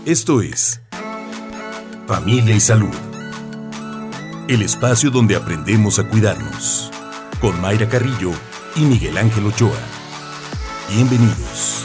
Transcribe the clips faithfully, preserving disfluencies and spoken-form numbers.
Esto es Familia y Salud, el espacio donde aprendemos a cuidarnos, con Mayra Carrillo y Miguel Ángel Ochoa. Bienvenidos.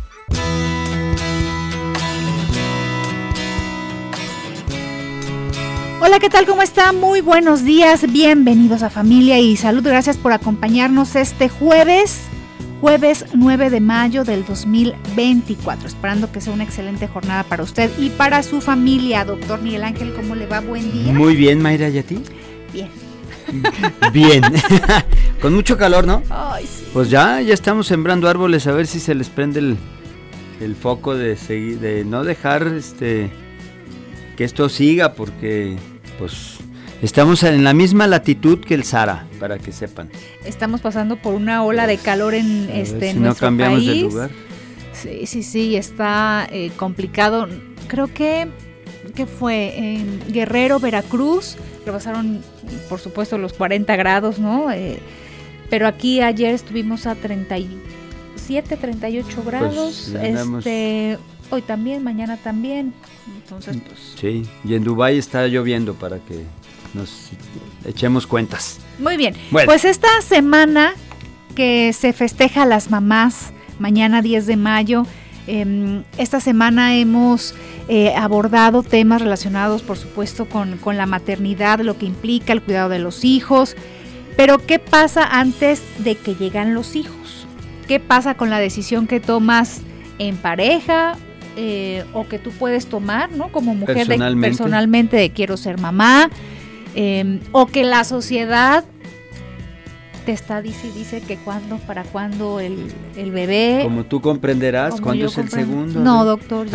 Hola, ¿qué tal? ¿Cómo está? Muy buenos días, bienvenidos a Familia y Salud. Gracias por acompañarnos este jueves, jueves nueve de mayo del dos mil veinticuatro. Esperando que sea una excelente jornada para usted y para su familia. Doctor Miguel Ángel, ¿cómo le va? Buen día. Muy bien, Mayra, ¿y a ti? Bien. Bien. Con mucho calor, ¿no? Ay, sí. Pues ya, ya estamos sembrando árboles, a ver si se les prende el, el foco de seguir, de no dejar este que esto siga, porque pues estamos en la misma latitud que el Sahara, para que sepan. Estamos pasando por una ola de calor en a este si en no nuestro cambiamos país. de lugar. Sí, sí, sí, está eh, complicado. Creo que que fue en Guerrero, Veracruz, rebasaron por supuesto los cuarenta grados, ¿no? Eh, pero aquí ayer estuvimos a treinta y siete, treinta y ocho grados. Pues andamos... este hoy también, mañana también. Entonces, pues sí, y en Dubái está lloviendo, para que nos echemos cuentas. muy bien. Bueno. Pues esta semana que se festeja a las mamás, mañana diez de mayo, eh, esta semana hemos eh, abordado temas relacionados, por supuesto, con, con la maternidad, lo que implica el cuidado de los hijos. Pero ¿qué pasa antes de que llegan los hijos? ¿Qué pasa con la decisión que tomas en pareja eh, o que tú puedes tomar, ¿no? Como mujer, Personalmente. de, personalmente de quiero ser mamá, eh, o que la sociedad te está dice dice que cuándo, para cuándo el, el bebé. Como tú comprenderás, Como ¿cuándo yo es el comprendo. segundo? No, doctor,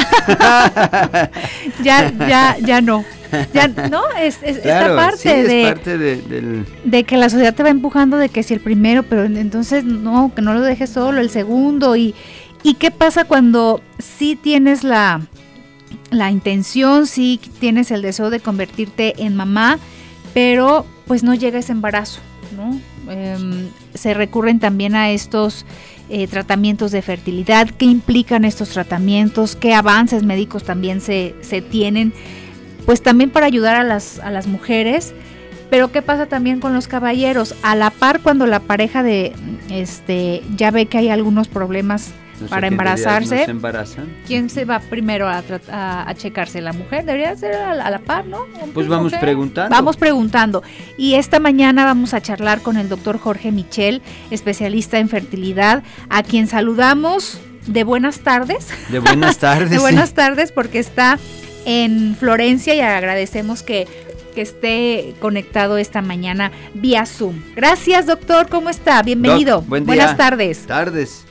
ya. ya, ya, ya no. Ya, no, es, es Claro, esta parte sí, es de, parte de, del... de que la sociedad te va empujando de que si el primero, pero entonces no, que no lo dejes solo, el segundo. Y, y qué pasa cuando sí tienes la, la intención, sí tienes el deseo de convertirte en mamá, pero pues no llega ese embarazo, ¿no? Eh, se recurren también a estos eh, tratamientos de fertilidad. ¿Qué implican estos tratamientos? ¿Qué avances médicos también se, se tienen? Pues también para ayudar a las, a las mujeres. Pero ¿qué pasa también con los caballeros? A la par, cuando la pareja de este ya ve que hay algunos problemas No sé para qué embarazarse, ¿no se embarazan? ¿quién se va primero a, a, a checarse? ¿La mujer? Debería ser a la, a la par, ¿no? Pues vamos mujer. preguntando. Vamos preguntando. Y esta mañana vamos a charlar con el doctor Jorge Michel, especialista en fertilidad, a quien saludamos de buenas tardes. De buenas tardes. de buenas sí. tardes, porque está en Florencia y agradecemos que, que esté conectado esta mañana vía Zoom. Gracias, doctor. ¿Cómo está? Bienvenido. Doc, buen día. Buenas tardes. Tardes.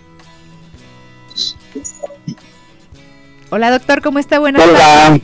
Hola, doctor, ¿cómo está? Buenas Hola. tardes.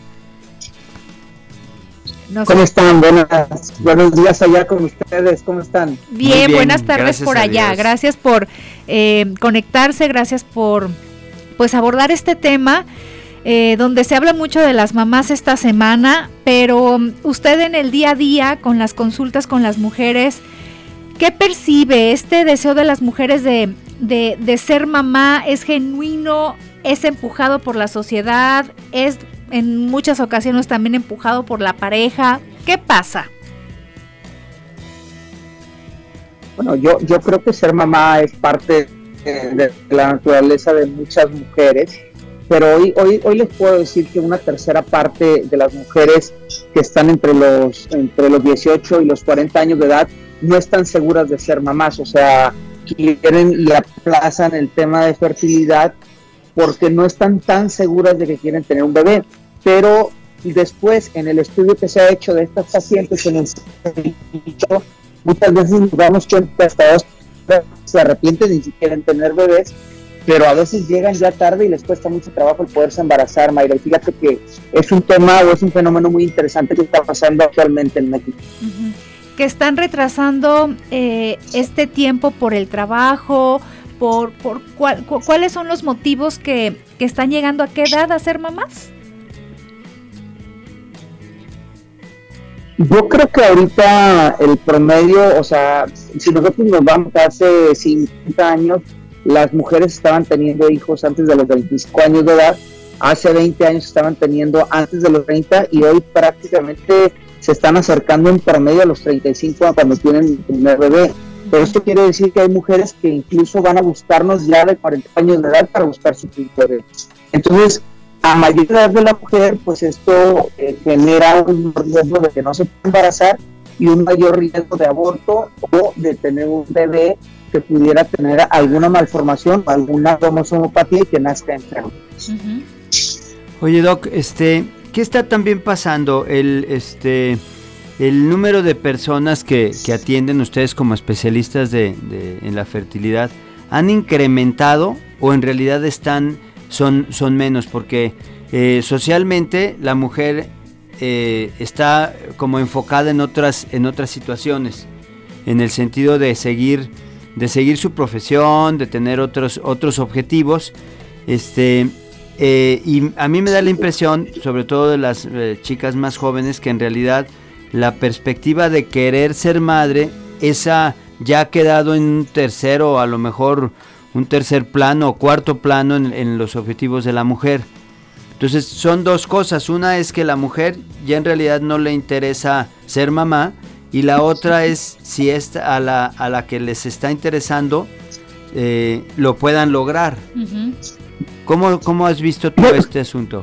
No sé. ¿Cómo están? Buenas, buenos días allá con ustedes, ¿cómo están? Bien, bien, buenas tardes gracias por a allá. Dios. Gracias por eh, conectarse, gracias por pues abordar este tema eh, donde se habla mucho de las mamás esta semana, pero um, usted en el día a día con las consultas con las mujeres, ¿qué percibe? ¿Este deseo de las mujeres de, de, de ser mamá es genuino? ¿Es empujado por la sociedad? ¿Es en muchas ocasiones también empujado por la pareja? ¿Qué pasa? Bueno, yo, yo creo que ser mamá es parte de, de la naturaleza de muchas mujeres, pero hoy, hoy, hoy les puedo decir que una tercera parte de las mujeres que están entre los, entre los dieciocho y los cuarenta años de edad no están seguras de ser mamás, o sea, quieren y aplazan el tema de fertilidad porque no están tan seguras de que quieren tener un bebé, pero después en el estudio que se ha hecho de estas pacientes en el servicio, muchas veces nos damos cuenta hasta dos se arrepienten y si quieren tener bebés, pero a veces llegan ya tarde y les cuesta mucho trabajo el poderse embarazar, Mayra. Y fíjate que es un tema o es un fenómeno muy interesante que está pasando actualmente en México. Uh-huh. Que están retrasando eh, este tiempo por el trabajo, por, por cuál, cu- cuáles son los motivos que, que están llegando a qué edad a ser mamás. Yo creo que ahorita el promedio, o sea, si nosotros nos vamos hace cincuenta años, las mujeres estaban teniendo hijos antes de los veinticinco años de edad hace veinte años estaban teniendo antes de los treinta y hoy prácticamente se están acercando en promedio a los treinta y cinco cuando tienen el primer bebé. Pero esto quiere decir que hay mujeres que incluso van a buscarnos ya de cuarenta años de edad para buscar su primer bebé. Entonces, a mayor edad de la mujer, pues esto eh, genera un riesgo de que no se pueda embarazar y un mayor riesgo de aborto o de tener un bebé que pudiera tener alguna malformación o alguna cromosomopatía y que nazca enfermo. Uh-huh. Oye, Doc, este, ¿qué está también pasando? El, este, el número de personas que, que atienden ustedes como especialistas de, de, en la fertilidad, ¿han incrementado o en realidad están, son, son menos? Porque eh, socialmente la mujer eh, está como enfocada en otras, en otras situaciones, en el sentido de seguir, de seguir su profesión, de tener otros, otros objetivos, este... Eh, y a mí me da la impresión, sobre todo de las eh, chicas más jóvenes, que en realidad la perspectiva de querer ser madre, esa ya ha quedado en un tercero, a lo mejor un tercer plano o cuarto plano en, en los objetivos de la mujer. Entonces son dos cosas, una es que la mujer ya en realidad no le interesa ser mamá, y la otra es si es a la, a la que les está interesando eh, lo puedan lograr. Uh-huh. ¿Cómo, ¿Cómo has visto tú este asunto?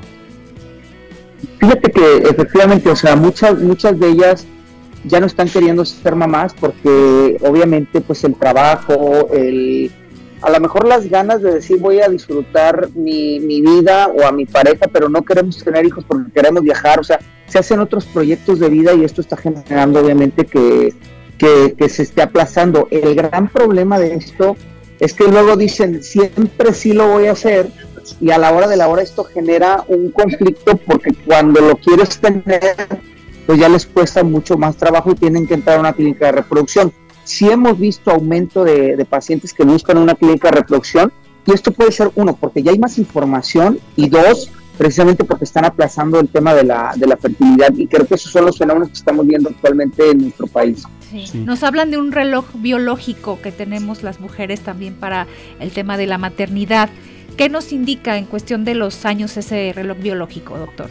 Fíjate que efectivamente, o sea, muchas muchas de ellas ya no están queriendo ser mamás porque obviamente pues el trabajo, el a lo mejor las ganas de decir voy a disfrutar mi, mi vida o a mi pareja, pero no queremos tener hijos porque queremos viajar, o sea, se hacen otros proyectos de vida y esto está generando obviamente que, que, que se esté aplazando. El gran problema de esto es que luego dicen siempre sí lo voy a hacer, y a la hora de la hora esto genera un conflicto porque cuando lo quieres tener pues ya les cuesta mucho más trabajo y tienen que entrar a una clínica de reproducción. Sí hemos visto aumento de, de pacientes que buscan una clínica de reproducción, y esto puede ser uno, porque ya hay más información, y dos, precisamente porque están aplazando el tema de la, de la fertilidad, y creo que esos son los fenómenos que estamos viendo actualmente en nuestro país. Sí. Sí. Nos hablan de un reloj biológico que tenemos las mujeres también para el tema de la maternidad. ¿Qué nos indica en cuestión de los años ese reloj biológico, doctor?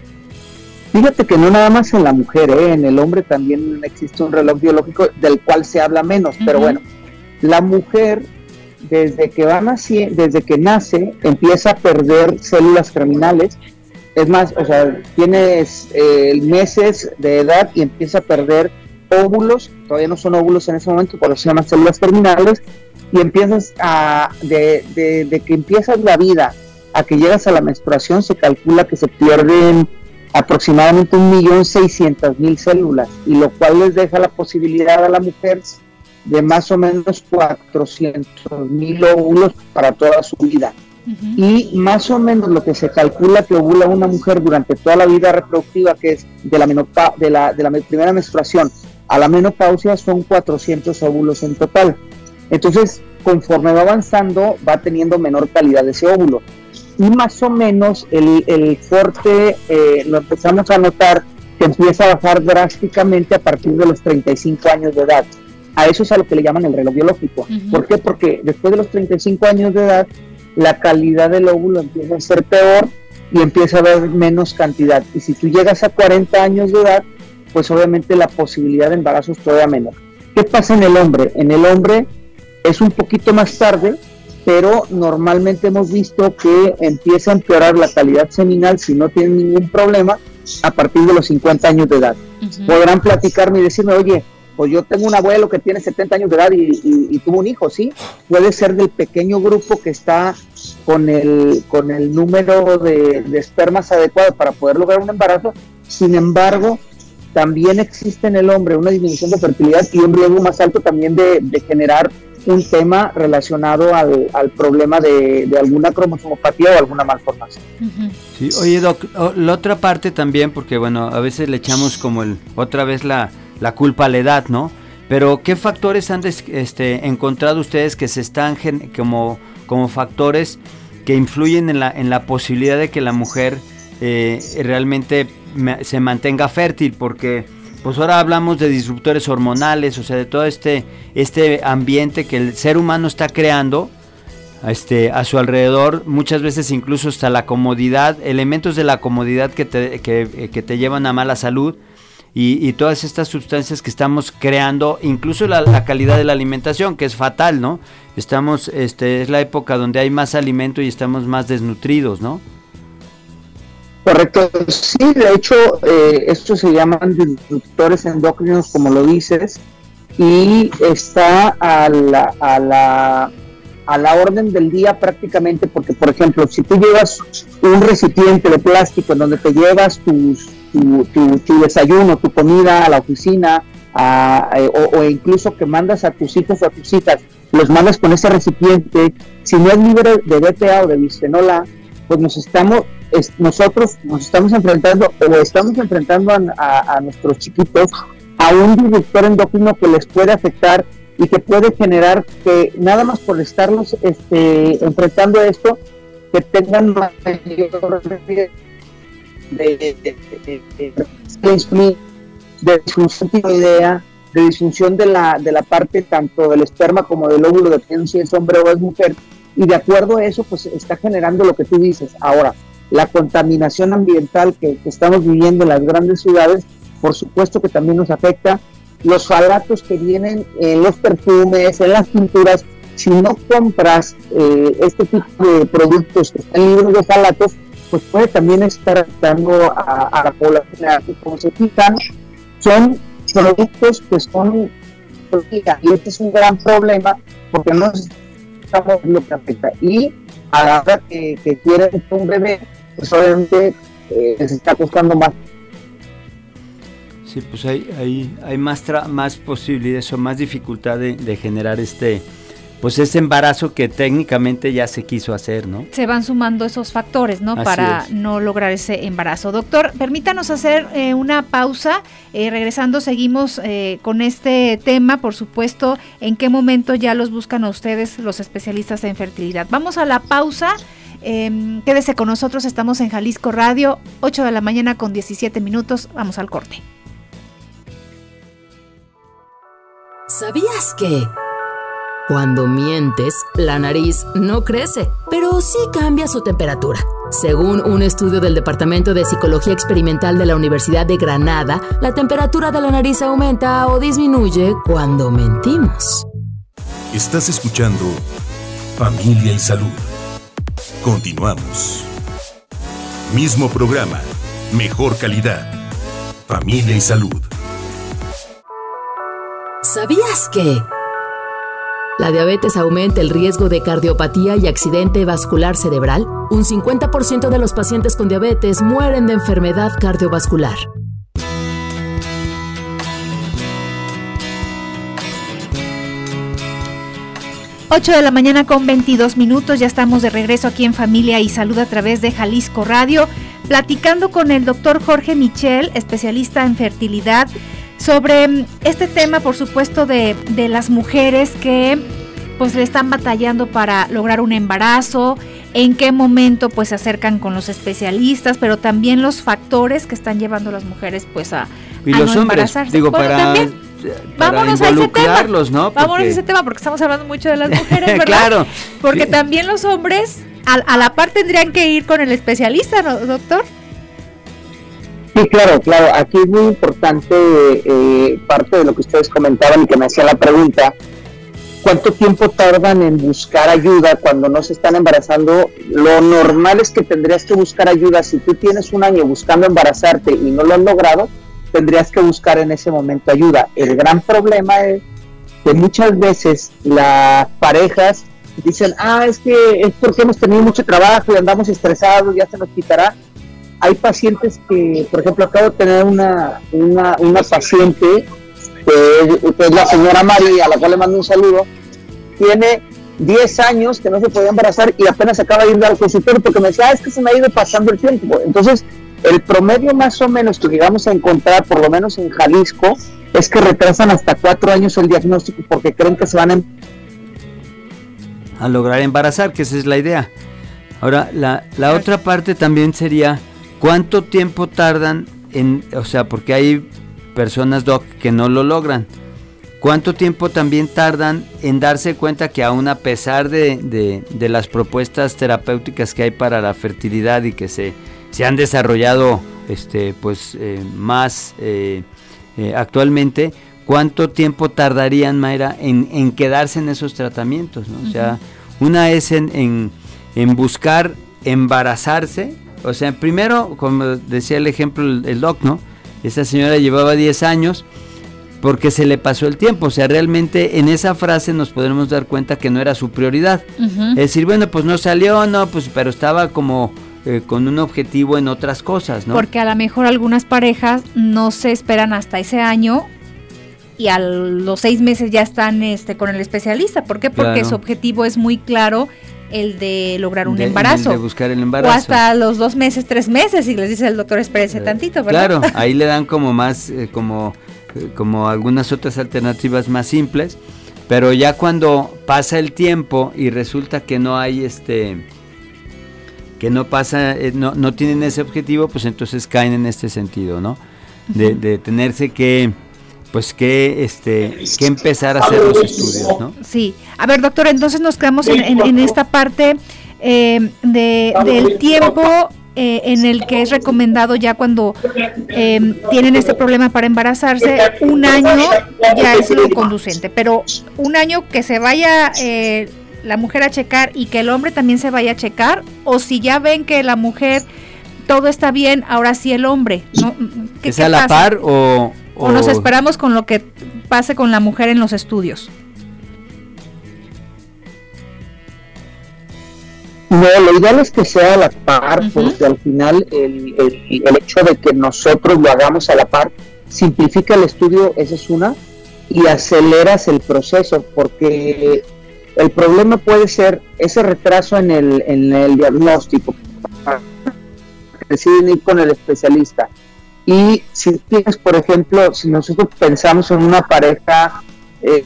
Fíjate que no nada más en la mujer, ¿eh? En el hombre también existe un reloj biológico del cual se habla menos, uh-huh. Pero bueno, la mujer desde que va naci- desde que nace empieza a perder células germinales. Es más, o sea, tienes eh, meses de edad y empieza a perder óvulos, todavía no son óvulos en ese momento, pero se llaman células germinales, y empiezas a, de, de, de que empiezas la vida a que llegas a la menstruación, se calcula que se pierden aproximadamente un millón seiscientas mil células, y lo cual les deja la posibilidad a la mujer de más o menos cuatrocientos mil óvulos para toda su vida. Uh-huh. Y más o menos lo que se calcula que ovula una mujer durante toda la vida reproductiva, que es de la, menopa- de la, de la primera menstruación a la menopausia, son cuatrocientos óvulos en total. Entonces, conforme va avanzando, va teniendo menor calidad de ese óvulo. Y más o menos el, el corte eh, lo empezamos a notar que empieza a bajar drásticamente a partir de los treinta y cinco años de edad. A eso es a lo que le llaman el reloj biológico. Uh-huh. ¿Por qué? Porque después de los treinta y cinco años de edad, la calidad del óvulo empieza a ser peor y empieza a haber menos cantidad. Y si tú llegas a cuarenta años de edad, pues obviamente la posibilidad de embarazo es todavía menor. ¿Qué pasa en el hombre? En el hombre es un poquito más tarde, pero normalmente hemos visto que empieza a empeorar la calidad seminal si no tienen ningún problema a partir de los cincuenta años de edad. Uh-huh. Podrán platicarme y decirme, oye, pues yo tengo un abuelo que tiene setenta años de edad y, y, y tuvo un hijo, ¿sí? Puede ser del pequeño grupo que está con el, con el número de, de espermas adecuado para poder lograr un embarazo. Sin embargo, también existe en el hombre una disminución de fertilidad y un riesgo más alto también de, de generar un tema relacionado al, al problema de, de alguna cromosomopatía o alguna malformación. Uh-huh. Sí, oye, Doc, la otra parte también, porque bueno, a veces le echamos como el, otra vez la, la culpa a la edad, ¿no? Pero ¿qué factores han des, este, encontrado ustedes que se están gen, como, como factores que influyen en la, en la posibilidad de que la mujer eh, realmente me, se mantenga fértil? Porque pues ahora hablamos de disruptores hormonales, o sea, de todo este, este ambiente que el ser humano está creando a, este, a su alrededor, muchas veces incluso hasta la comodidad, elementos de la comodidad que te, que, que te llevan a mala salud, y, y todas estas sustancias que estamos creando, incluso la, la calidad de la alimentación, que es fatal, ¿no? Estamos, este, es la época donde hay más alimento y estamos más desnutridos, ¿no? Correcto, sí, de hecho, eh, estos se llaman disruptores endocrinos, como lo dices, y está a la, a la, a la orden del día prácticamente, porque, por ejemplo, si tú llevas un recipiente de plástico en donde te llevas tus, tu, tu, tu desayuno, tu comida a la oficina, a, a, o, o incluso que mandas a tus hijos o a tus hijas, los mandas con ese recipiente, si no es libre de B P A o de bisfenol A, pues nos estamos, es, nosotros nos estamos enfrentando o estamos enfrentando a, a, a nuestros chiquitos a un disruptor endocrino que les puede afectar y que puede generar que nada más por estarlos este, enfrentando a esto, que tengan mayor de, de, de, de, de, de disfunción tiroidea, de disfunción de la, de la parte tanto del esperma como del óvulo, dependiendo si es hombre o es mujer, y de acuerdo a eso pues está generando lo que tú dices. Ahora, la contaminación ambiental que, que estamos viviendo en las grandes ciudades, por supuesto que también nos afecta. Los ftalatos que vienen en los perfumes, en las pinturas, si no compras eh, este tipo de productos que están libres de ftalatos, pues puede también estar afectando a, a la población. Como se fijan, son productos que son, y este es un gran problema porque no estamos lo que afecta. Y a la hora que, que quieren un bebé, pues obviamente eh, les está costando más. Sí, pues hay, hay, hay más, tra- más posibilidades o más dificultad de, de generar este, pues este embarazo que técnicamente ya se quiso hacer, ¿no? Se van sumando esos factores, ¿no? Así Para es. no lograr ese embarazo. Doctor, permítanos hacer eh, una pausa. Eh, regresando, seguimos eh, con este tema, por supuesto, en qué momento ya los buscan a ustedes los especialistas en fertilidad. Vamos a la pausa. Eh, quédese con nosotros, estamos en Jalisco Radio, ocho de la mañana con diecisiete minutos. Vamos al corte. ¿Sabías que cuando mientes, la nariz no crece, pero sí cambia su temperatura? Según un estudio del Departamento de Psicología Experimental de la Universidad de Granada, la temperatura de la nariz aumenta o disminuye cuando mentimos. Estás escuchando Familia y Salud. Continuamos. Mismo programa, mejor calidad. Familia y Salud. ¿Sabías que la diabetes aumenta el riesgo de cardiopatía y accidente vascular cerebral? Un cincuenta por ciento de los pacientes con diabetes mueren de enfermedad cardiovascular. ocho de la mañana con veintidós minutos, ya estamos de regreso aquí en Familia y Salud a través de Jalisco Radio, platicando con el doctor Jorge Michel, especialista en fertilidad, sobre este tema, por supuesto, de, de las mujeres que pues le están batallando para lograr un embarazo, en qué momento pues se acercan con los especialistas, pero también los factores que están llevando a las mujeres pues a, y a los no hombres, embarazarse. digo, Bueno, para, también, para vámonos a ese tema, involucrarlos, ¿no? Porque... vámonos a ese tema porque estamos hablando mucho de las mujeres, ¿verdad? Claro. Porque Sí. también los hombres a, a la par tendrían que ir con el especialista, ¿no, doctor? Sí, claro, claro. Aquí es muy importante eh, parte de lo que ustedes comentaban y que me hacían la pregunta. ¿Cuánto tiempo tardan en buscar ayuda cuando no se están embarazando? Lo normal es que tendrías que buscar ayuda. Si tú tienes un año buscando embarazarte y no lo has logrado, tendrías que buscar en ese momento ayuda. El gran problema es que muchas veces las parejas dicen, ah, es que es porque hemos tenido mucho trabajo y andamos estresados, ya se nos quitará. Hay pacientes que, por ejemplo, acabo de tener una, una, una paciente, que, que es la señora Mari, a la cual le mando un saludo, tiene diez años que no se podía embarazar y apenas acaba de ir al consultorio porque me decía, ah, es que se me ha ido pasando el tiempo. Entonces, el promedio más o menos que llegamos a encontrar, por lo menos en Jalisco, es que retrasan hasta cuatro años el diagnóstico porque creen que se van a... a lograr embarazar, que esa es la idea. Ahora, la, la otra parte también sería, ¿cuánto tiempo tardan en, o sea, porque hay personas, doc, que no lo logran? ¿cuánto tiempo también tardan en darse cuenta que aún a pesar de, de, de las propuestas terapéuticas que hay para la fertilidad y que se, se han desarrollado este, pues, eh, más eh, eh, actualmente, cuánto tiempo tardarían, Mayra, en, en quedarse en esos tratamientos, ¿no? Uh-huh. O sea, una es en, en, en buscar embarazarse, o sea, primero, como decía el ejemplo el, el doc, ¿no? Esa señora llevaba diez años porque se le pasó el tiempo, o sea, realmente en esa frase nos podemos dar cuenta que no era su prioridad. Uh-huh. Es decir, bueno, pues no salió, no, pues, pero estaba como eh, con un objetivo en otras cosas, ¿no? Porque a lo mejor algunas parejas no se esperan hasta ese año y a los seis meses ya están este con el especialista. ¿Por qué? Porque claro, su objetivo es muy claro, el de lograr un de, embarazo. El de buscar el embarazo. O hasta los dos meses, tres meses, y les dice el doctor, espérese eh, tantito, ¿verdad? Claro, ahí le dan como más, eh, como, eh, como algunas otras alternativas más simples, pero ya cuando pasa el tiempo y resulta que no hay este... que no pasa, eh, no, no tienen ese objetivo, pues entonces caen en este sentido, ¿no? De, de tenerse que... pues que este que empezar a hacer los estudios, ¿no? Sí. A ver, doctor, entonces nos quedamos en, en, en esta parte eh, de del tiempo eh, en el que es recomendado ya cuando eh, tienen este problema para embarazarse. Un año ya es lo conducente, pero un año que se vaya eh, la mujer a checar y que el hombre también se vaya a checar, o si ya ven que la mujer todo está bien, ahora sí el hombre, ¿no? ¿Que sea a la par o...? ¿O nos esperamos con lo que pase con la mujer en los estudios? No, lo ideal es que sea a la par, uh-huh, porque al final el, el, el hecho de que nosotros lo hagamos a la par simplifica el estudio, esa es una, y aceleras el proceso, porque el problema puede ser ese retraso en el, en el diagnóstico, deciden ir con el especialista. Y si tienes, por ejemplo, si nosotros pensamos en una pareja... Eh,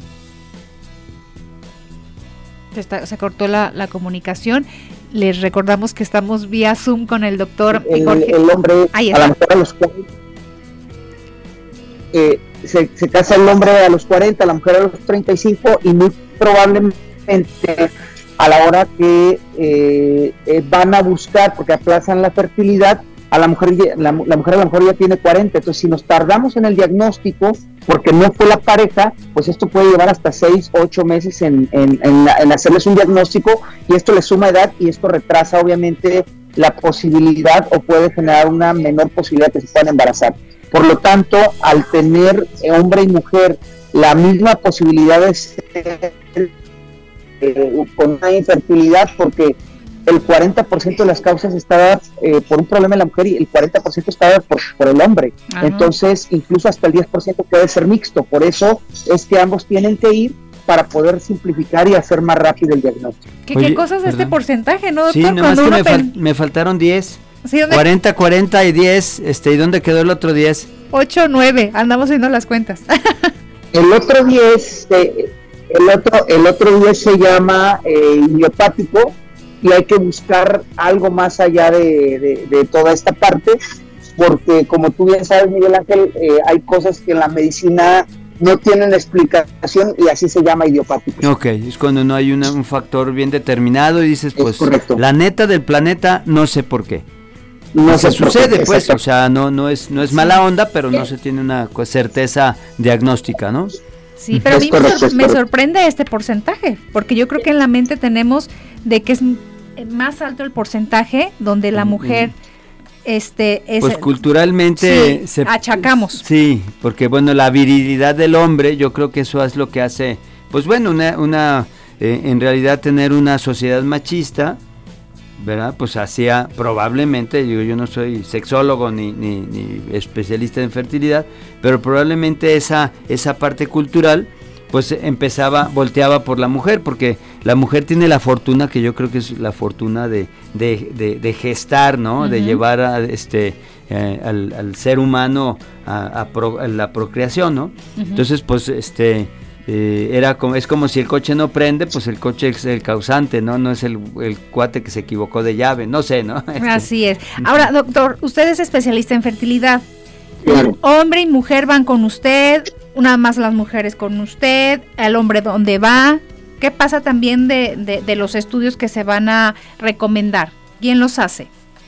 se, está, se cortó la, la comunicación. Les recordamos que estamos vía Zoom con el doctor el, Jorge. El hombre, Ahí a la mujer a los cuarenta, eh, se, se casa el hombre a los cuarenta, la mujer a los treinta y cinco, y muy probablemente a la hora que eh, eh, van a buscar, porque aplazan la fertilidad, a la mujer, la, la mujer a lo mejor ya tiene cuarenta, entonces si nos tardamos en el diagnóstico, porque no fue la pareja, pues esto puede llevar hasta seis, ocho meses en, en, en, en hacerles un diagnóstico, y esto le suma edad, y esto retrasa obviamente la posibilidad, o puede generar una menor posibilidad de que se puedan embarazar. Por lo tanto, al tener hombre y mujer la misma posibilidad de ser eh, con una infertilidad, porque el cuarenta por ciento de las causas está dada eh, por un problema en la mujer y el cuarenta por ciento está dada por, por el hombre. Ajá. Entonces, incluso hasta el diez por ciento puede ser mixto. Por eso es que ambos tienen que ir para poder simplificar y hacer más rápido el diagnóstico. ¿Qué, Oye, qué cosas de este porcentaje, no, doctor? Sí, nomás que me, fal- me faltaron diez. ¿Sí, cuarenta, cuarenta y diez. Este, ¿y dónde quedó el otro diez? ocho, nueve. Andamos haciendo las cuentas. El otro diez, eh, el otro, el otro diez se llama eh, idiopático. Y hay que buscar algo más allá de, de, de toda esta parte, porque como tú bien sabes, Miguel Ángel, eh, hay cosas que en la medicina no tienen explicación y así se llama idiopático. Ok, es cuando no hay una, un factor bien determinado y dices, pues, la neta del planeta, no sé por qué. No se sucede, qué, pues, o sea, no, no es, no es mala onda, pero no se tiene una certeza diagnóstica, ¿no? Sí, pero a mí me, sor- me sorprende este porcentaje, porque yo creo que en la mente tenemos de que es más alto el porcentaje donde la mujer este es pues culturalmente sí, se achacamos. Sí, porque bueno, la virilidad del hombre, yo creo que eso es lo que hace, pues bueno, una, una eh, en realidad tener una sociedad machista, ¿verdad? Pues hacía probablemente, digo, yo no soy sexólogo ni, ni, ni especialista en fertilidad, pero probablemente esa, esa parte cultural pues empezaba, volteaba por la mujer, porque la mujer tiene la fortuna, que yo creo que es la fortuna de, de, de, de gestar, ¿no? Uh-huh. De llevar a, este, eh, al, al ser humano a, a, pro, a la procreación, ¿no? Uh-huh. Entonces, pues, este, eh, era como, es como si el coche no prende, pues el coche es el causante, ¿no? No es el, el cuate que se equivocó de llave, no sé, ¿no? Así es. Ahora, doctor, usted es especialista en fertilidad. Claro. Hombre y mujer van con usted. nada más las mujeres con usted, el hombre dónde va. ¿Qué pasa también de, de, de los estudios que se van a recomendar? ¿Quién los hace?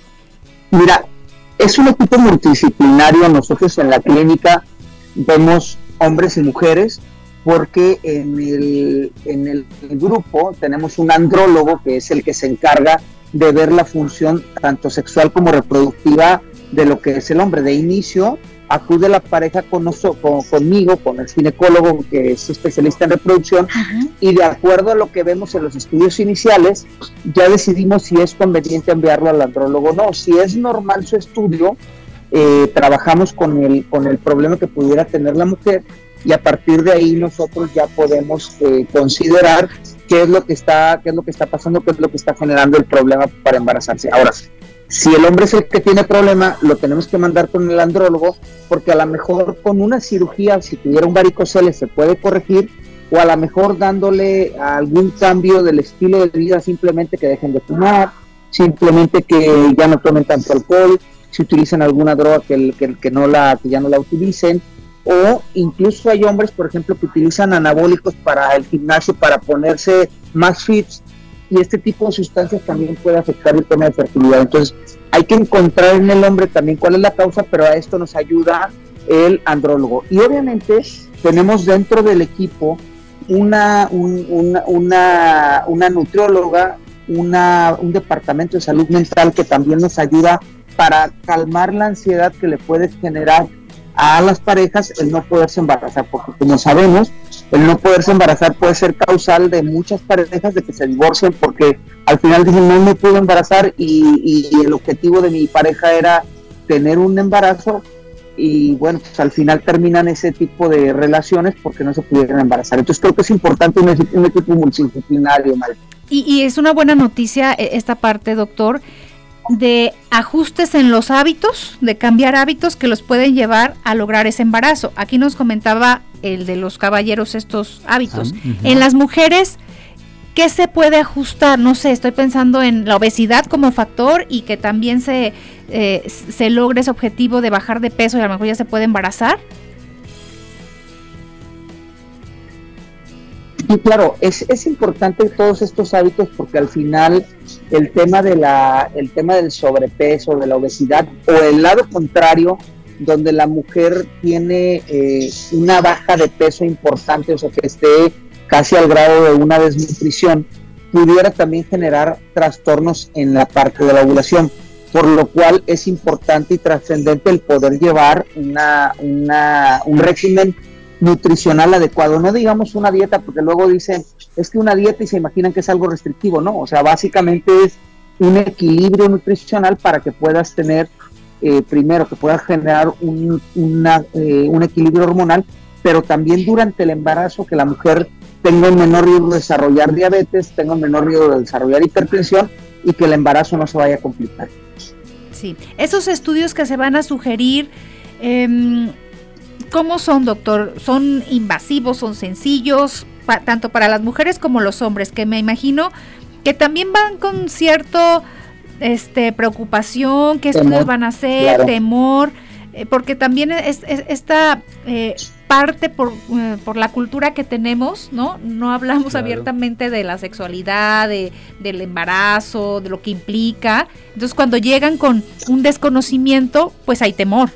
Mira, es un equipo multidisciplinario. Nosotros en la clínica vemos hombres y mujeres, porque en el, en el grupo tenemos un andrólogo que es el que se encarga de ver la función tanto sexual como reproductiva de lo que es el hombre. De inicio acude la pareja con nosotros, con, conmigo, con el ginecólogo que es especialista en reproducción, uh-huh. y de acuerdo a lo que vemos en los estudios iniciales, ya decidimos si es conveniente enviarlo al andrólogo o no. Si es normal su estudio, eh, trabajamos con el, con el problema que pudiera tener la mujer, y a partir de ahí nosotros ya podemos eh, considerar qué es lo que está, qué es lo que está pasando, qué es lo que está generando el problema para embarazarse. Ahora, si el hombre es el que tiene problema, lo tenemos que mandar con el andrólogo, porque a lo mejor con una cirugía, si tuviera un varicocele, se puede corregir, o a lo mejor dándole algún cambio del estilo de vida, simplemente que dejen de fumar, simplemente que ya no tomen tanto alcohol, si utilizan alguna droga que, que, que, no la, que ya no la utilicen, o incluso hay hombres, por ejemplo, que utilizan anabólicos para el gimnasio, para ponerse más fit, y este tipo de sustancias también puede afectar el tema de fertilidad. Entonces hay que encontrar en el hombre también cuál es la causa, pero a esto nos ayuda el andrólogo. Y obviamente tenemos dentro del equipo una, un, una, una, una nutrióloga, una, un departamento de salud mental que también nos ayuda para calmar la ansiedad que le puede generar a las parejas el no poderse embarazar, porque como sabemos, el no poderse embarazar puede ser causal de muchas parejas de que se divorcien, porque al final dicen no me puedo embarazar y, y el objetivo de mi pareja era tener un embarazo, y bueno, pues al final terminan ese tipo de relaciones porque no se pudieron embarazar. Entonces creo que es importante un, un equipo multidisciplinario, María. Y, y es una buena noticia esta parte, doctor, de ajustes en los hábitos, de cambiar hábitos que los pueden llevar a lograr ese embarazo. Aquí nos comentaba el de los caballeros estos hábitos. Uh-huh. En las mujeres, ¿qué se puede ajustar? No sé, estoy pensando en la obesidad como factor y que también se, eh, se logre ese objetivo de bajar de peso y a lo mejor ya se puede embarazar. Y claro, es, es importante todos estos hábitos, porque al final el tema de la el tema del sobrepeso, de la obesidad, o el lado contrario, donde la mujer tiene eh, una baja de peso importante, o sea que esté casi al grado de una desnutrición, pudiera también generar trastornos en la parte de la ovulación, por lo cual es importante y trascendente el poder llevar una, una un régimen nutricional adecuado, no digamos una dieta, porque luego dicen, es que una dieta y se imaginan que es algo restrictivo, no, o sea, básicamente es un equilibrio nutricional para que puedas tener, eh, primero, que puedas generar un, una, eh, un equilibrio hormonal, pero también durante el embarazo, que la mujer tenga un menor riesgo de desarrollar diabetes, tenga un menor riesgo de desarrollar hipertensión, y que el embarazo no se vaya a complicar. Sí, esos estudios que se van a sugerir, eh, ¿cómo son, doctor? ¿Son invasivos, son sencillos, pa- tanto para las mujeres como los hombres? Que me imagino que también van con cierto este, preocupación, qué estudios temor, van a hacer, claro. temor, eh, porque también es, es esta eh, parte por, eh, por la cultura que tenemos, ¿no? No hablamos claro. abiertamente de la sexualidad, de, del embarazo, de lo que implica. Entonces, cuando llegan con un desconocimiento, pues hay temor.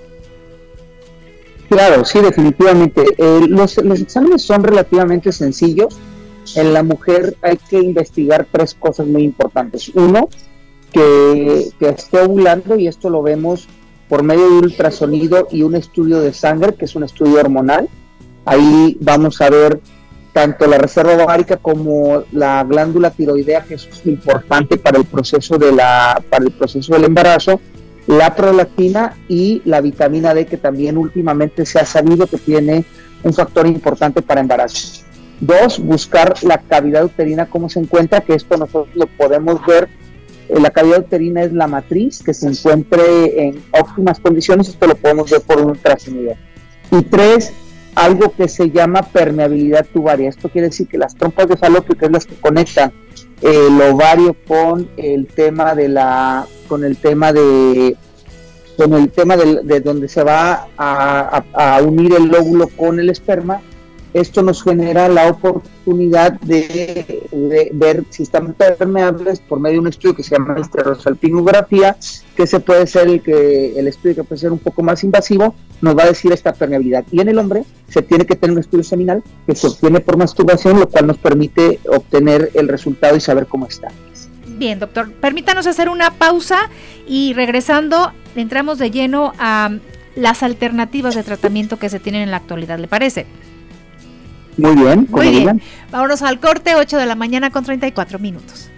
Claro, sí, definitivamente. Eh, los, los exámenes son relativamente sencillos. En la mujer hay que investigar tres cosas muy importantes. Uno, que, que esté ovulando, y esto lo vemos por medio de un ultrasonido y un estudio de sangre, que es un estudio hormonal. Ahí vamos a ver tanto la reserva ovárica como la glándula tiroidea, que es importante para el proceso de la, para el proceso del embarazo. La prolactina y la vitamina D, que también últimamente se ha sabido que tiene un factor importante para embarazo. Dos, buscar la cavidad uterina, cómo se encuentra, que esto nosotros lo podemos ver. Eh, la cavidad uterina es la matriz, que se encuentre en óptimas condiciones, esto lo podemos ver por un ultrasonido. Y tres, algo que se llama permeabilidad tubaria. Esto quiere decir que las trompas de falopio, que es las que conectan el ovario con el tema de la con el tema de con el tema de, de donde se va a, a, a unir el óvulo con el esperma, esto nos genera la oportunidad de, de ver si están permeables por medio de un estudio que se llama esterosalpingografía, que se puede ser el que el estudio que puede ser un poco más invasivo, nos va a decir esta permeabilidad. Y en el hombre se tiene que tener un estudio seminal que se obtiene por masturbación, lo cual nos permite obtener el resultado y saber cómo está. Bien, doctor, permítanos hacer una pausa y regresando entramos de lleno a las alternativas de tratamiento que se tienen en la actualidad, ¿le parece? Muy bien. Muy bien. Digan. Vámonos al corte, ocho de la mañana con treinta y cuatro minutos.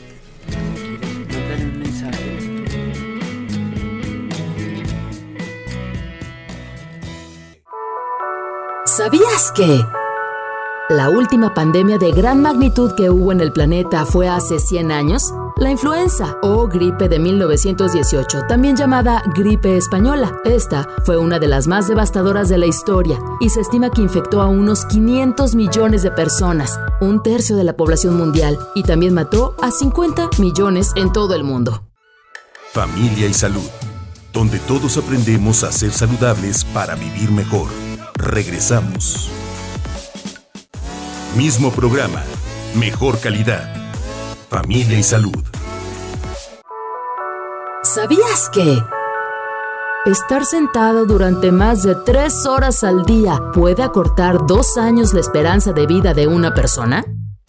¿Sabías que la última pandemia de gran magnitud que hubo en el planeta fue hace cien años? La influenza o gripe de mil novecientos dieciocho, también llamada gripe española. Esta fue una de las más devastadoras de la historia y se estima que infectó a unos quinientos millones de personas, un tercio de la población mundial, y también mató a cincuenta millones en todo el mundo. Familia y salud, donde todos aprendemos a ser saludables para vivir mejor. Regresamos. Mismo programa, mejor calidad. Familia y salud. ¿Sabías que estar sentado durante más de tres horas al día puede acortar dos años la esperanza de vida de una persona?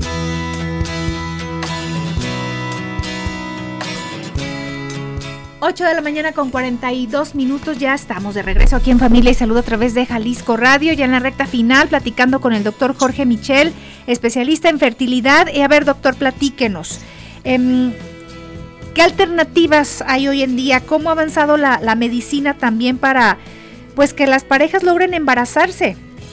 ocho de la mañana con cuarenta y dos minutos, ya estamos de regreso aquí en Familia y Salud a través de Jalisco Radio, ya en la recta final, platicando con el doctor Jorge Michel, especialista en fertilidad. Y a ver, doctor, platíquenos, eh, ¿qué alternativas hay hoy en día? ¿Cómo ha avanzado la, la medicina también para, pues, que las parejas logren embarazarse?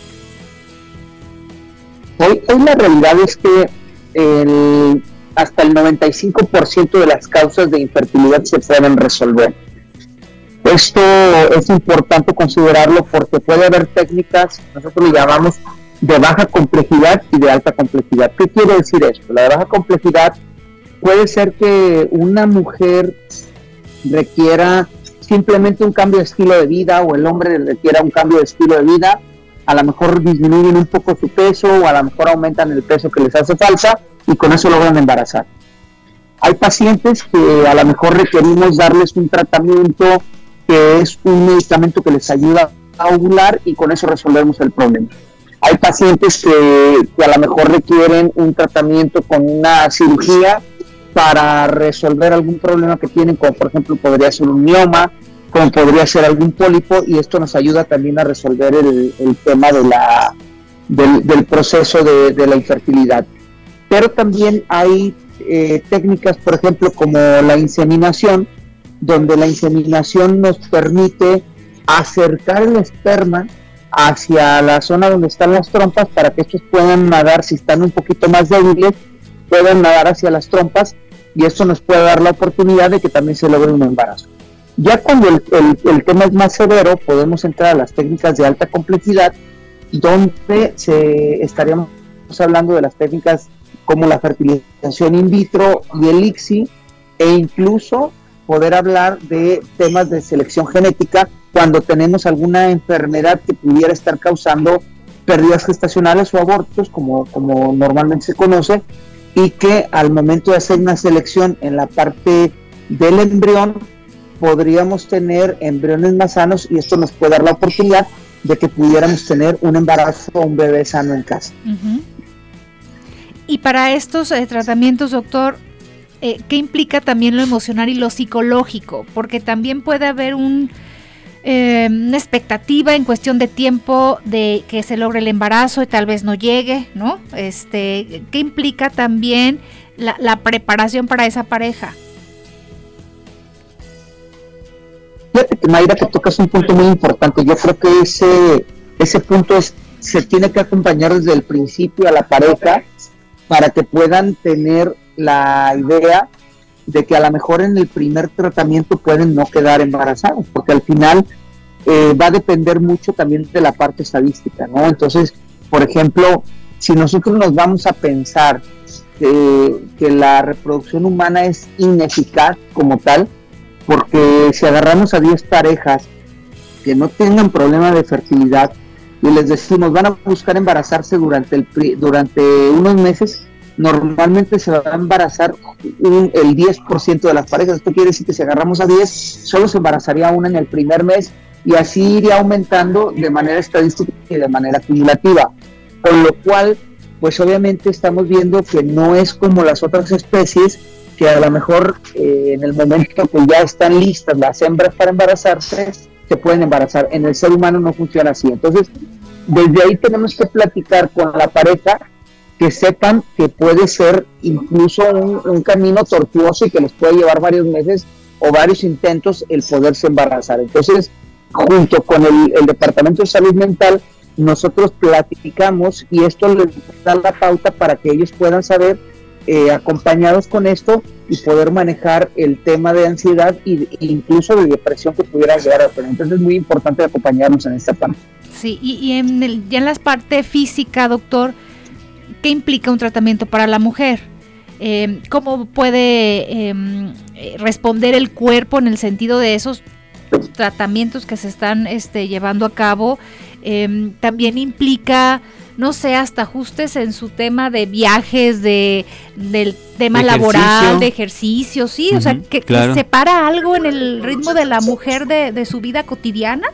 Hoy, hoy la realidad es que el... hasta el noventa y cinco por ciento de las causas de infertilidad se pueden resolver. Esto es importante considerarlo porque puede haber técnicas, nosotros le llamamos de baja complejidad y de alta complejidad. ¿Qué quiere decir esto? La de baja complejidad puede ser que una mujer requiera simplemente un cambio de estilo de vida, o el hombre requiera un cambio de estilo de vida, a lo mejor disminuyen un poco su peso o a lo mejor aumentan el peso que les hace falta, y con eso logran embarazar. Hay pacientes que a lo mejor requerimos darles un tratamiento que es un medicamento que les ayuda a ovular y con eso resolvemos el problema. Hay pacientes que, que a lo mejor requieren un tratamiento con una cirugía para resolver algún problema que tienen, como por ejemplo podría ser un mioma, como podría ser algún pólipo, y esto nos ayuda también a resolver el, el tema de la, del, del proceso de, de la infertilidad. Pero también hay eh, técnicas, por ejemplo, como la inseminación, donde la inseminación nos permite acercar el esperma hacia la zona donde están las trompas para que estos puedan nadar, si están un poquito más débiles, puedan nadar hacia las trompas, y esto nos puede dar la oportunidad de que también se logre un embarazo. Ya cuando el, el, el tema es más severo, podemos entrar a las técnicas de alta complejidad, donde se estaríamos hablando de las técnicas como la fertilización in vitro y el I C S I, e incluso poder hablar de temas de selección genética cuando tenemos alguna enfermedad que pudiera estar causando pérdidas gestacionales o abortos, como, como normalmente se conoce, y que al momento de hacer una selección en la parte del embrión podríamos tener embriones más sanos, y esto nos puede dar la oportunidad de que pudiéramos tener un embarazo o un bebé sano en casa. Uh-huh. Y para estos eh, tratamientos, doctor, eh, ¿qué implica también lo emocional y lo psicológico? Porque también puede haber un, eh, una expectativa en cuestión de tiempo de que se logre el embarazo y tal vez no llegue, ¿no? Este, ¿qué implica también la, la preparación para esa pareja? Fíjate que, Mayra, que tocas un punto muy importante. Yo creo que ese, ese punto es, se tiene que acompañar desde el principio a la pareja, para que puedan tener la idea de que a lo mejor en el primer tratamiento pueden no quedar embarazados, porque al final eh, va a depender mucho también de la parte estadística, ¿no? Entonces, por ejemplo, si nosotros nos vamos a pensar que, que la reproducción humana es ineficaz como tal, porque si agarramos a diez parejas que no tengan problema de fertilidad y les decimos van a buscar embarazarse durante el durante unos meses, normalmente se va a embarazar un, el diez por ciento de las parejas. Esto quiere decir que si agarramos a diez, solo se embarazaría una en el primer mes, y así iría aumentando de manera estadística y de manera acumulativa, con lo cual pues obviamente estamos viendo que no es como las otras especies, que a lo mejor eh, en el momento que ya están listas las hembras para embarazarse, se pueden embarazar. En el ser humano no funciona así. Entonces, desde ahí tenemos que platicar con la pareja, que sepan que puede ser incluso un, un camino tortuoso y que les puede llevar varios meses o varios intentos el poderse embarazar. Entonces, junto con el, el Departamento de Salud Mental, nosotros platicamos y esto les da la pauta para que ellos puedan saber, eh, acompañados con esto, y poder manejar el tema de ansiedad e incluso de depresión que pudiera llegar a tener. Entonces es muy importante acompañarnos en esta parte. Sí, y, y en el, ya en la parte física, doctor, ¿qué implica un tratamiento para la mujer? Eh, ¿Cómo puede eh, responder el cuerpo en el sentido de esos tratamientos que se están este, llevando a cabo? Eh, también implica, no sé, hasta ajustes en su tema de viajes, de del tema de laboral, de ejercicio, sí, uh-huh, o sea, que, claro. que separa algo en el ritmo de la mujer de, de su vida cotidiana.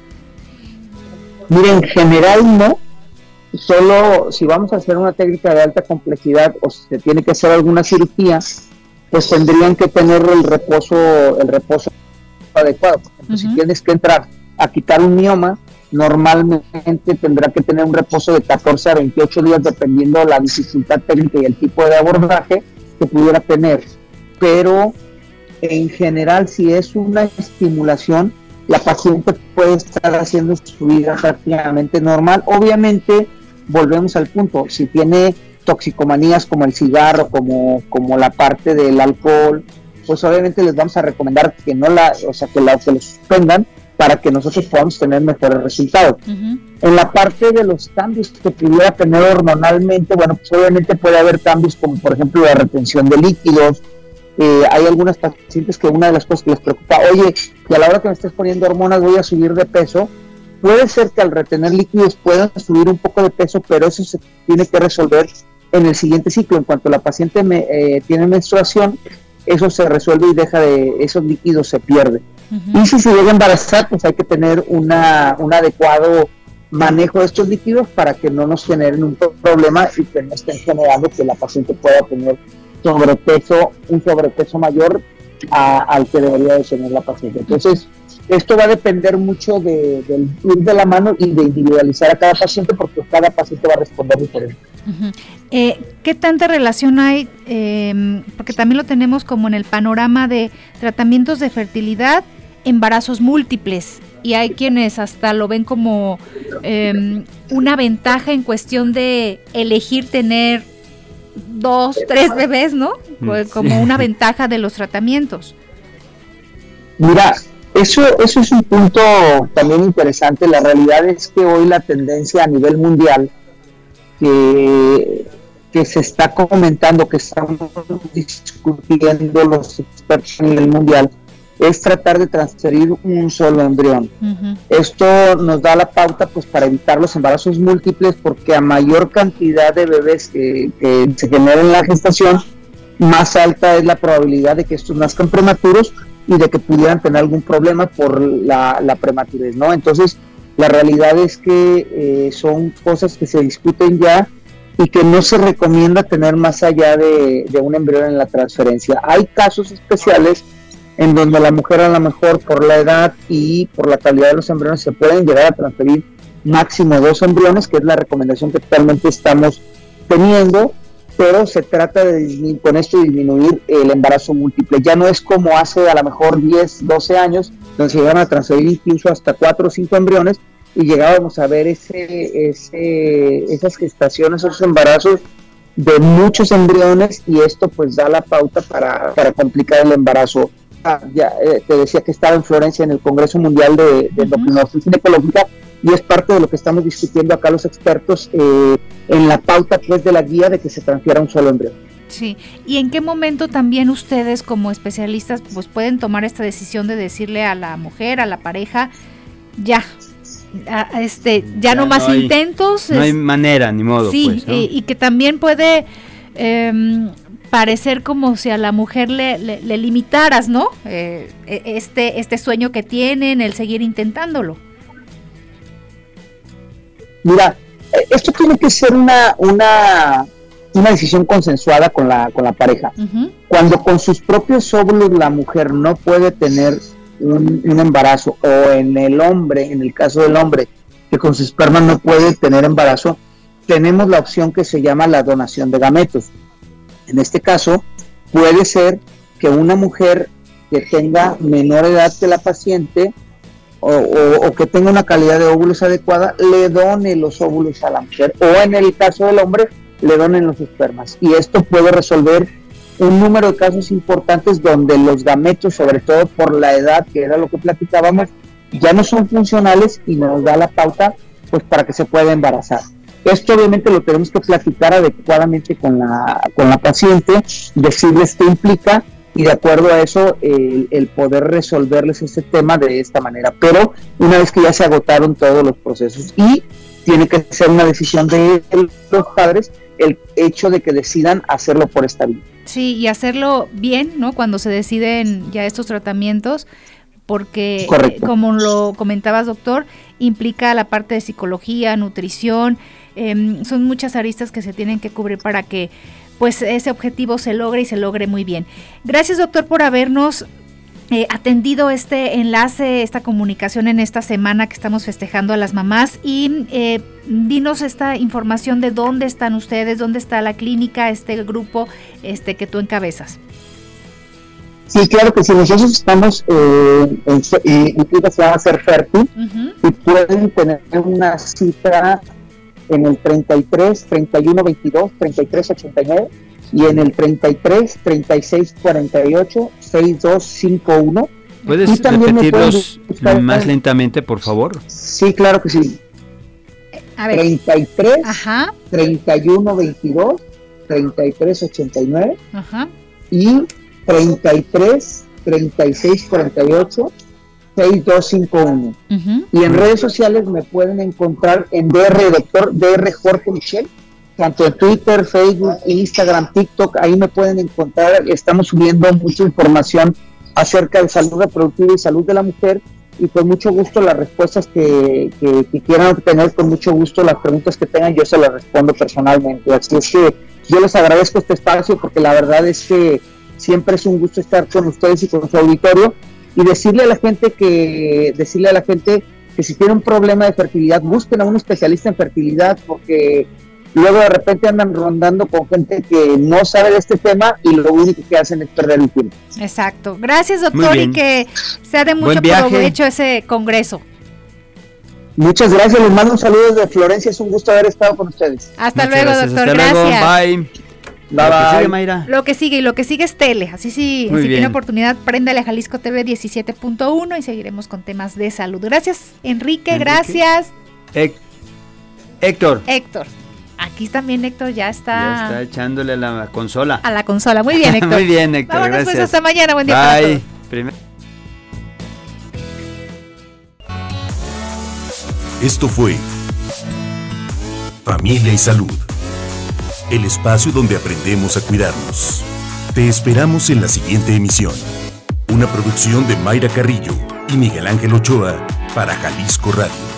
Mira, en general no, solo si vamos a hacer una técnica de alta complejidad o si se tiene que hacer alguna cirugía, pues tendrían que tener el reposo, el reposo adecuado. Por ejemplo, uh-huh. si tienes que entrar a quitar un mioma, normalmente tendrá que tener un reposo de catorce a veintiocho días, dependiendo de la dificultad técnica y el tipo de abordaje que pudiera tener. Pero en general, si es una estimulación, la paciente puede estar haciendo su vida prácticamente normal. Obviamente, volvemos al punto, si tiene toxicomanías como el cigarro, como, como la parte del alcohol, pues obviamente les vamos a recomendar que no la, o sea, que la que lo suspendan, para que nosotros podamos tener mejores resultados. Uh-huh. En la parte de los cambios que pudiera tener hormonalmente, bueno, pues obviamente puede haber cambios como por ejemplo la retención de líquidos. Eh, hay algunas pacientes que una de las cosas que les preocupa, oye, y a la hora que me estés poniendo hormonas voy a subir de peso. Puede ser que al retener líquidos puedan subir un poco de peso, pero eso se tiene que resolver en el siguiente ciclo. En cuanto la paciente me, eh, tiene menstruación, eso se resuelve y deja de, esos líquidos se pierden. Uh-huh. Y si se llega a embarazar, pues hay que tener una, un adecuado manejo de estos líquidos para que no nos generen un problema y que no estén generando que la paciente pueda tener sobrepeso, un sobrepeso mayor a, al que debería de tener la paciente. Entonces, esto va a depender mucho de, del ir de la mano y de individualizar a cada paciente, porque cada paciente va a responder diferente. Uh-huh. Eh, ¿Qué tanta relación hay? Eh, porque también lo tenemos como en el panorama de tratamientos de fertilidad, embarazos múltiples, y hay quienes hasta lo ven como eh, una ventaja en cuestión de elegir tener dos, tres bebés, ¿no? Como una ventaja de los tratamientos. Mira, eso, eso es un punto también interesante. La realidad es que hoy la tendencia a nivel mundial que, que se está comentando, que estamos discutiendo los expertos a nivel mundial, es tratar de transferir un solo embrión. Uh-huh. Esto nos da la pauta pues para evitar los embarazos múltiples, porque a mayor cantidad de bebés que, que se generen en la gestación, más alta es la probabilidad de que estos nazcan prematuros y de que pudieran tener algún problema por la, la prematurez, ¿no? Entonces, la realidad es que eh, son cosas que se discuten ya y que no se recomienda tener más allá de, de un embrión en la transferencia. Hay casos especiales en donde la mujer, a lo mejor por la edad y por la calidad de los embriones, se pueden llegar a transferir máximo dos embriones, que es la recomendación que actualmente estamos teniendo, pero se trata de con esto disminuir el embarazo múltiple. Ya no es como hace a lo mejor diez, doce años, donde se llegaron a transferir incluso hasta cuatro o cinco embriones y llegábamos a ver ese, ese, esas gestaciones, esos embarazos de muchos embriones, y esto pues da la pauta para, para complicar el embarazo. Ya eh, te decía que estaba en Florencia en el Congreso Mundial de, de Endocrinología Ginecológica, y es parte de lo que estamos discutiendo acá los expertos eh, en la pauta pues de la guía de que se transfiera un solo embrión. Sí, ¿y en qué momento también ustedes como especialistas pues pueden tomar esta decisión de decirle a la mujer, a la pareja, ya, a, este, ya, ya no más no hay, intentos? No es, hay manera, ni modo. Sí, pues, ¿no? y, y que también puede eh, parecer como si a la mujer le, le, le limitaras, ¿no? Eh, este, este sueño que tienen, el seguir intentándolo. Mira, esto tiene que ser una... una una decisión consensuada con la con la pareja. Uh-huh. Cuando con sus propios óvulos la mujer no puede tener un, un embarazo, o en el hombre, en el caso del hombre, que con su esperma no puede tener embarazo, tenemos la opción que se llama la donación de gametos. En este caso, puede ser que una mujer que tenga menor edad que la paciente o, o, o que tenga una calidad de óvulos adecuada, le done los óvulos a la mujer, o en el caso del hombre, le donen los espermas, y esto puede resolver un número de casos importantes donde los gametos, sobre todo por la edad, que era lo que platicábamos, ya no son funcionales y nos da la pauta pues para que se pueda embarazar. Esto obviamente lo tenemos que platicar adecuadamente con la con la paciente, decirles qué implica, y de acuerdo a eso el, el poder resolverles ese tema de esta manera, pero una vez que ya se agotaron todos los procesos, y tiene que ser una decisión de los padres el hecho de que decidan hacerlo por esta vía. Sí, y hacerlo bien, ¿no? Cuando se deciden ya estos tratamientos, porque eh, como lo comentabas, doctor, implica la parte de psicología, nutrición, eh, son muchas aristas que se tienen que cubrir para que pues ese objetivo se logre y se logre muy bien. Gracias, doctor, por habernos Eh, atendido este enlace, esta comunicación en esta semana que estamos festejando a las mamás, y eh, dinos esta información de dónde están ustedes, dónde está la clínica, este grupo este que tú encabezas. Sí, claro que sí, nosotros estamos eh, en, en, en clínica se llama Ser Fértil, uh-huh. y pueden tener una cita en el treinta y tres, treinta y uno, veintidós, treinta y tres, ochenta y nueve y en el treinta y tres, treinta y seis, cuarenta y ocho, sesenta y dos cincuenta y uno. ¿Puedes repetirlos más lentamente, por favor? Sí, claro que sí. A ver. treinta y tres, Ajá. treinta y uno, veintidós, treinta y tres, ochenta y nueve, Ajá. y treinta y tres, treinta y seis, cuarenta y ocho, sesenta y dos cincuenta y uno. Uh-huh. Y en redes sociales me pueden encontrar en D R Doctor, D R Jorge Michel, tanto en Twitter, Facebook, Instagram, TikTok, ahí me pueden encontrar. Estamos subiendo mucha información acerca de salud reproductiva y salud de la mujer, y con mucho gusto las respuestas que, que, que quieran obtener, con mucho gusto las preguntas que tengan, yo se las respondo personalmente. Así es que yo les agradezco este espacio, porque la verdad es que siempre es un gusto estar con ustedes y con su auditorio, y decirle a la gente que decirle a la gente que si tiene un problema de fertilidad, busquen a un especialista en fertilidad, porque luego de repente andan rondando con gente que no sabe de este tema y lo único que hacen es perder el tiempo. Exacto. Gracias, doctor, y que sea de mucho provecho ese congreso. Muchas gracias, les mando un saludo desde Florencia, es un gusto haber estado con ustedes. Hasta Muchas luego, gracias. doctor, Hasta gracias. Luego. Bye. Bye, lo bye. que sigue, Mayra. Lo que sigue, y lo que sigue es tele, así sí, si tiene oportunidad, préndale a Jalisco T V diecisiete punto uno y seguiremos con temas de salud. Gracias, Enrique, Enrique. gracias. He- Héctor. Héctor. Aquí también Héctor ya está... Ya está echándole a la consola. A la consola. Muy bien, Héctor. Muy bien, Héctor. Vámonos, gracias. Pues hasta mañana. Buen día Bye. para todos. Primer- Esto fue Familia y Salud, el espacio donde aprendemos a cuidarnos. Te esperamos en la siguiente emisión. Una producción de Mayra Carrillo y Miguel Ángel Ochoa para Jalisco Radio.